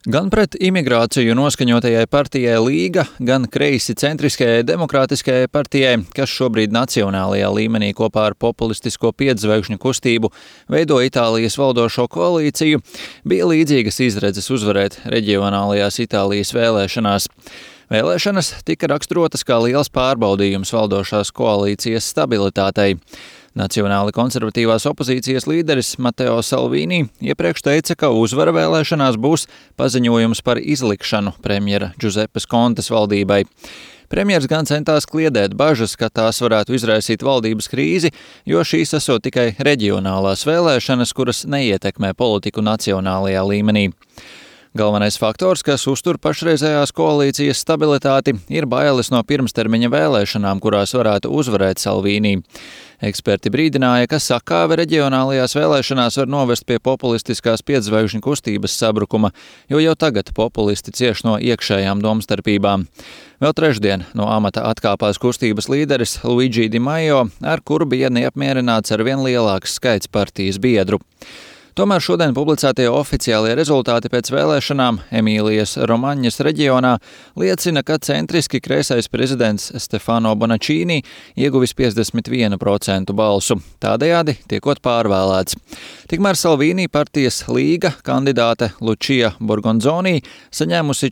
Gan pret imigrāciju noskaņotajai partijai Līga, gan kreisi centriskajai demokrātiskajai partijai, kas šobrīd nacionālajā līmenī kopā ar populistisko piedzvaigžņu kustību veido Itālijas valdošo koalīciju, bija līdzīgas izredzes uzvarēt reģionālajās Itālijas vēlēšanās. Vēlēšanas tika raksturotas kā liels pārbaudījums valdošās koalīcijas stabilitātei. Nacionāli konservatīvās opozīcijas līderis Matteo Salvini iepriekš teica, ka uzvara vēlēšanās būs paziņojums par izlikšanu premjera Giuseppes Contes valdībai. Premjers gan centās kliedēt bažas, ka tās varētu izraisīt valdības krīzi, jo šīs esot tikai reģionālās vēlēšanas, kuras neietekmē politiku nacionālajā līmenī. Galvenais faktors, kas uztur pašreizējās koalīcijas stabilitāti, ir bailes no pirmstermiņa vēlēšanām, kurās varētu uzvarēt Salvini. Eksperti brīdināja, ka sakāve reģionālajās vēlēšanās var novest pie populistiskās piedzvaigžņu kustības sabrukuma, jo jau tagad populisti cieš no iekšējām domstarpībām. Vēl trešdien no amata atkāpās kustības līderis Luigi Di Maio, ar kuru bija neapmierināts ar vien lielāks skaits partijas biedru. Tomēr šodien publicētie oficiālie rezultāti pēc vēlēšanām Emīlijas Romaņas reģionā liecina, ka centriski kreisais prezidents Stefano Bonaccini ieguvis 51% balsu, tādējādi tiekot pārvēlēts. Tikmēr Salvini partijas Līga kandidāte Lucia Borgonzoni saņēmusi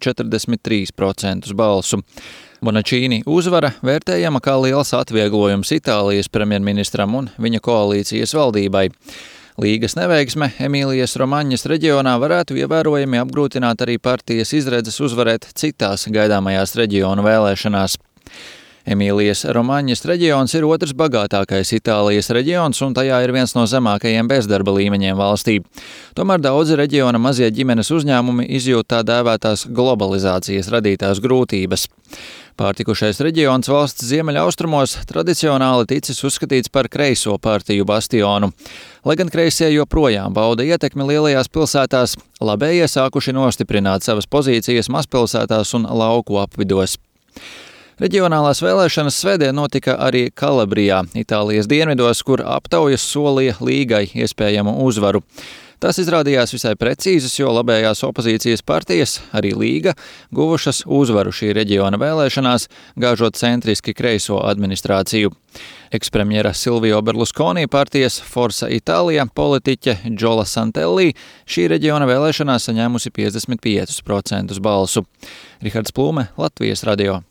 43% balsu. Bonaccini uzvara vērtējama kā liels atvieglojums Itālijas premjerministram un viņa koalīcijas valdībai. Līgas neveiksme Emīlijas Romaņas reģionā varētu ievērojami apgrūtināt arī partijas izredzes uzvarēt citās gaidāmajās reģionu vēlēšanās. Emīlijas Romaņas reģions ir otrs bagātākais Itālijas reģions, un tajā ir viens no zemākajiem bezdarba līmeņiem valstī. Tomēr daudzi reģiona mazie ģimenes uzņēmumi izjūt tā dēvētās globalizācijas radītās grūtības. Pārtikušais reģions valsts ziemeļaustrumos tradicionāli ticis uzskatīts par kreiso partiju bastionu. Lai gan kreisie joprojām bauda ietekmi lielajās pilsētās, labējie sākuši nostiprināt savas pozīcijas mazpilsētās un lauku apvidos. Reģionālās vēlēšanas svētdien notika arī Kalabrijā, Itālijas dienvidos, kur aptaujas solīja Līgai iespējamu uzvaru. Tas izrādījās visai precīzas, jo labējās opozīcijas partijas, arī Līga, guvušas uzvaru šī reģiona vēlēšanās, gāžot centriski kreiso administrāciju. Ekspremjera Silvio Berlusconi partijas Forza Italia politiķe Giola Santelli šī reģiona vēlēšanās saņēmusi 55% balsu. Rihards Plūme, Latvijas radio.